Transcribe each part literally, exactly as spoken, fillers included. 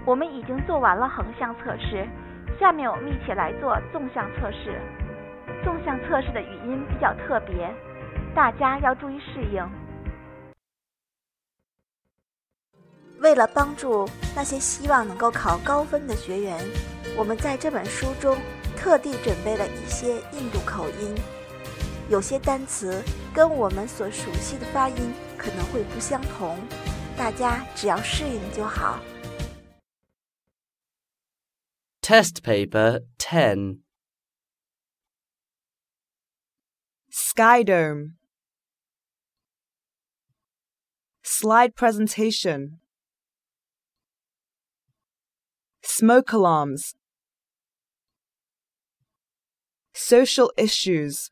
我们已经做完了横向测试，下面我们一起来做纵向测试。纵向测试的语音比较特别，大家要注意适应。为了帮助那些希望能够考高分的学员，我们在这本书中特地准备了一些印度口音，有些单词跟我们所熟悉的发音可能会不相同，大家只要适应就好。 Test paper ten. Sky dome. Slide presentation. Smoke alarms. Social issues.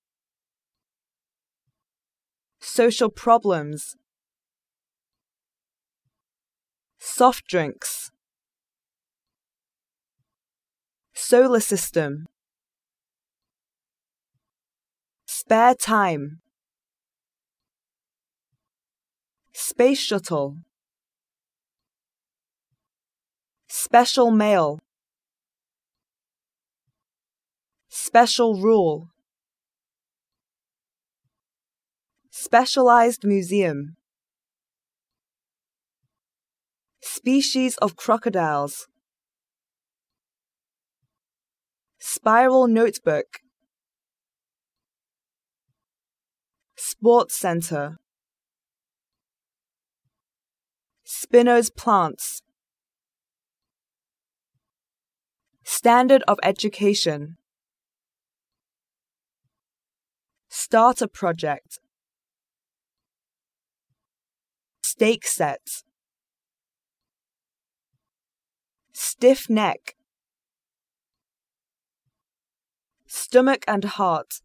Social problems. Soft drinks. Solar system. Spare time. Space shuttle. Special mail. Special rule. Specialized museum. Species of crocodiles. Spiral notebook. Sports center. Spino's plants. Standard of education. Starter project. Stake set. Stiff neck. Stomach and heart.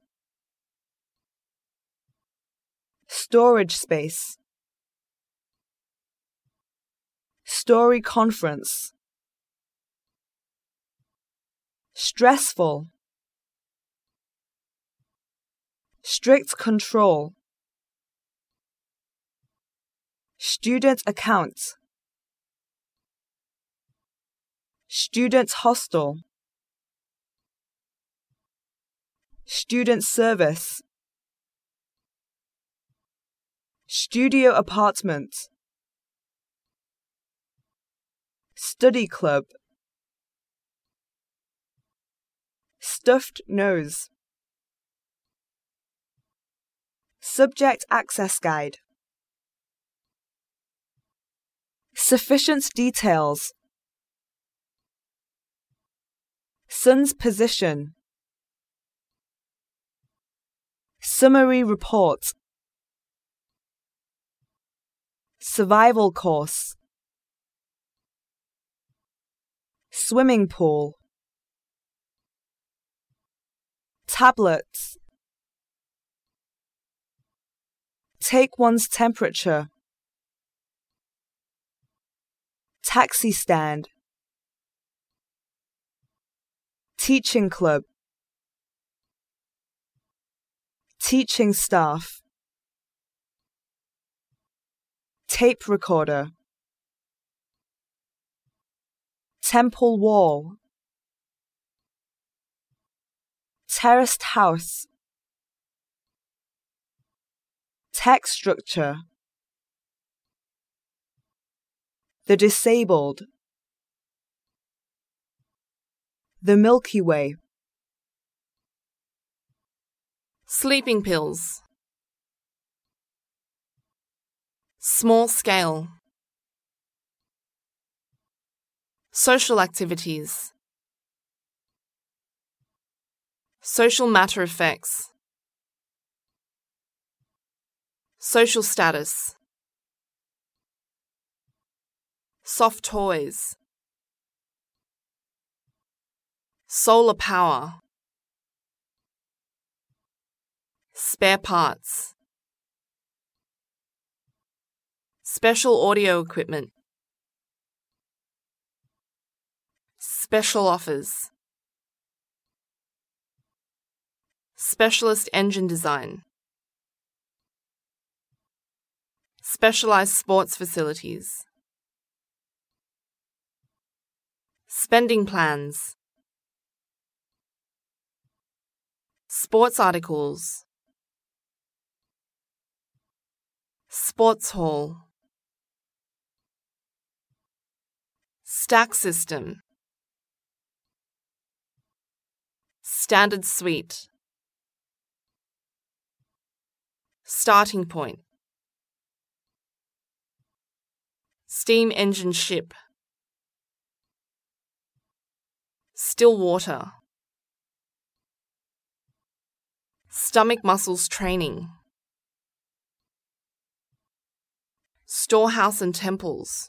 Storage space. Story conference. Stressful. Strict control. Student account. Student hostel. Student service. Studio apartment. Study club. Stuffed nose. Subject access guide. Sufficient details. Sun's position. Summary report. Survival course. Swimming pool. Tablets. Take one's temperature. Taxi stand. Teaching club. Teaching staff. Tape recorder. Temple wall. Terraced house. Text structure. The disabled. The Milky Way. Sleeping pills. Small scale. Social activities. Social matter effects. Social status. Soft toys. Solar power. Spare parts. Special audio equipment. Special offers. Specialist engine design. Specialized sports facilities. spending plans, sports articles, sports hall, stack system, standard suite, starting point, steam engine ship, still water, stomach muscles training, storehouse and temples,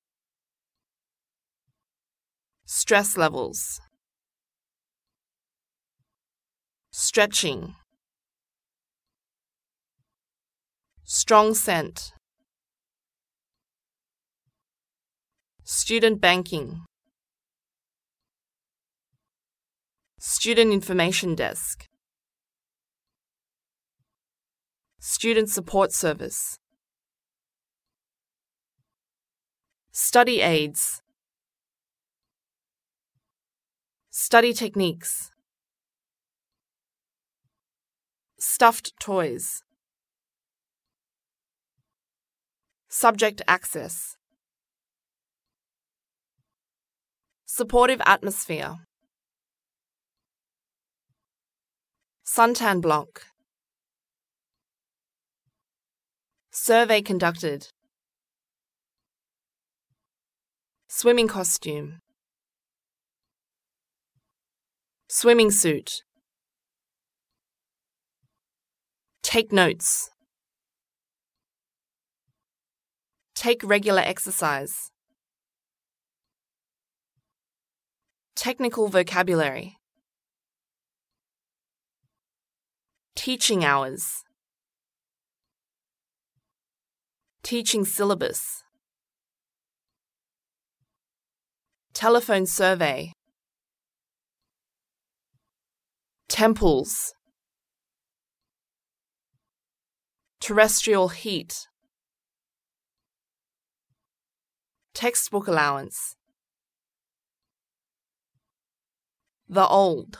stress levels, stretching, strong scent, student banking, student information desk, student support service, study aids, study techniques, stuffed toys, subject access, supportive atmosphere, suntan block, survey conducted, swimming costume, swimming suit, take notes, take regular exercise, technical vocabulary, teaching hours, teaching syllabus, telephone survey, temples, terrestrial heat, textbook allowance, the old,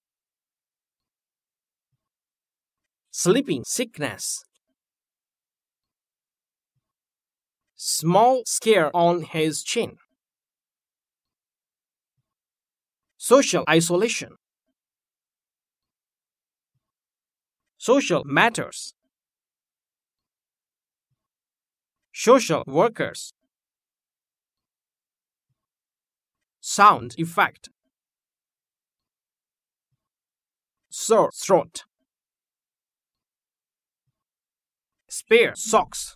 sleeping sickness, small scare on his chin, social isolation, social matters, social workers, sound effect, sore throat, spare socks,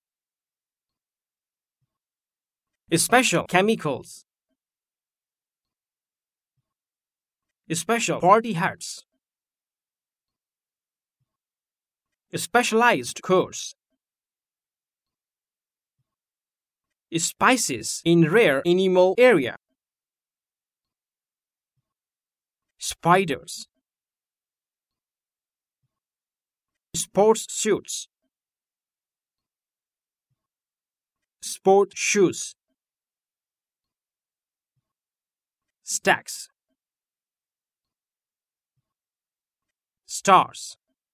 special chemicals, special party hats, specialized course, spices in rare animal area, spiders, sports suits, sport shoes, stacks, stars,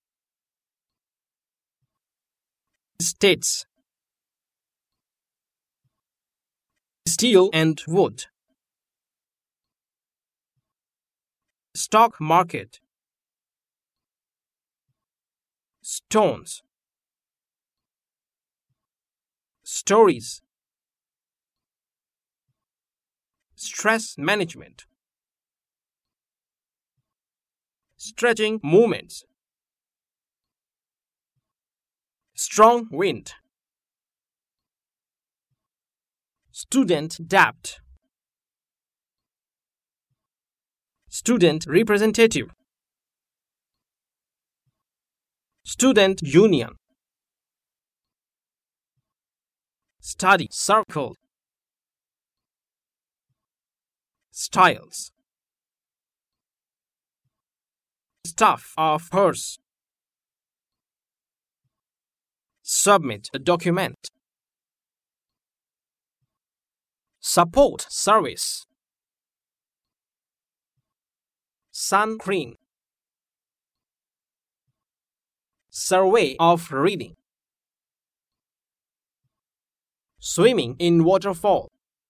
states, steel and wood, stock market, stones, stories, stress management, stretching movements, strong wind, student debt, student representative, student union, study circle, styles, stuff of purse, submit a document, support service, sun cream. Survey of reading. Swimming in waterfall.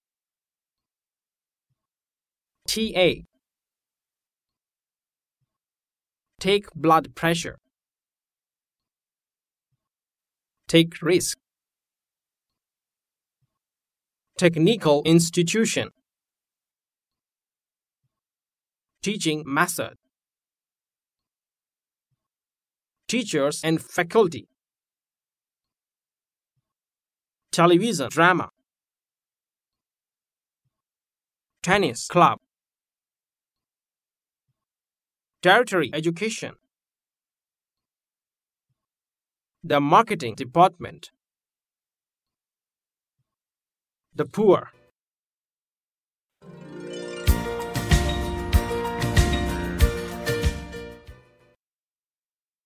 T A. Take blood pressure. Take risk. Technical institution. Teaching method. Teachers and faculty. Television drama. Tennis club. Tertiary education. The marketing department. The poor.